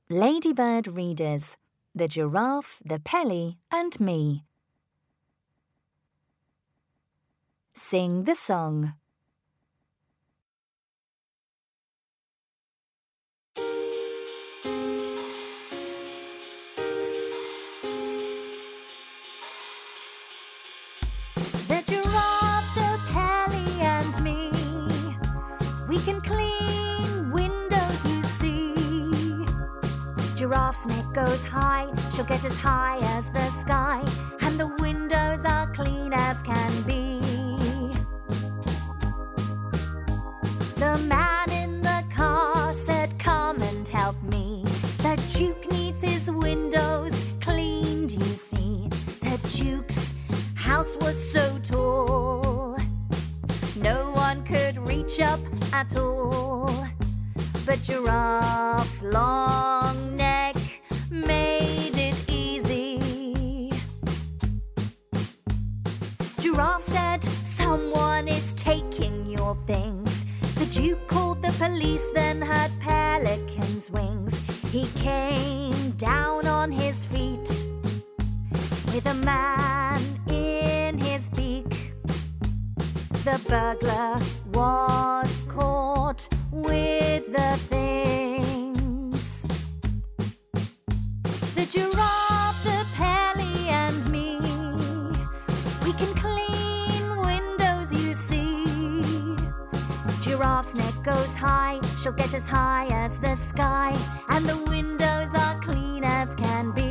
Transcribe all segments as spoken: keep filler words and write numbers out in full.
Ladybird readers, the giraffe, the Pelly, and me. Sing the song. The giraffe, the Pelly, and me, we can clean windows, you see. Giraffe's neck goes high, she'll get as high as the sky, and the windows are clean as can be. The man in the car said, "Come and help me. The Duke needs his windows cleaned, you see." The Duke's house was so tall, no one could reach up at all. But Giraffe's long neck made it easy. Giraffe said, "Someone is taking your things." The Duke called the police, then heard Pelican's wings. He came down on his feet with a man in his beak. The burglar was caught with the things. The giraffe, the Pelly, and me, we can clean windows, you see. Giraffe's neck goes high, she'll get as high as the sky, and the windows are clean as can be.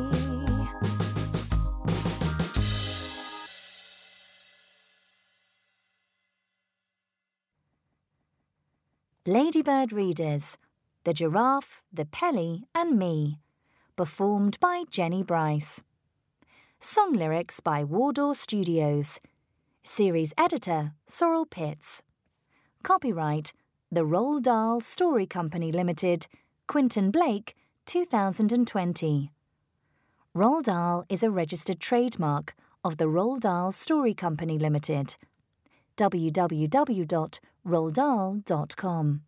Ladybird readers, the giraffe, the Pelly, and me. Performed by Jenny Bryce. Song lyrics by Wardour Studios. Series editor, Sorrel Pitts. Copyright, The Roald Dahl Story Company Limited, Quentin Blake, two thousand twenty. Roald Dahl is a registered trademark of the Roald Dahl Story Company Limited. w w w dot roald dahl dot com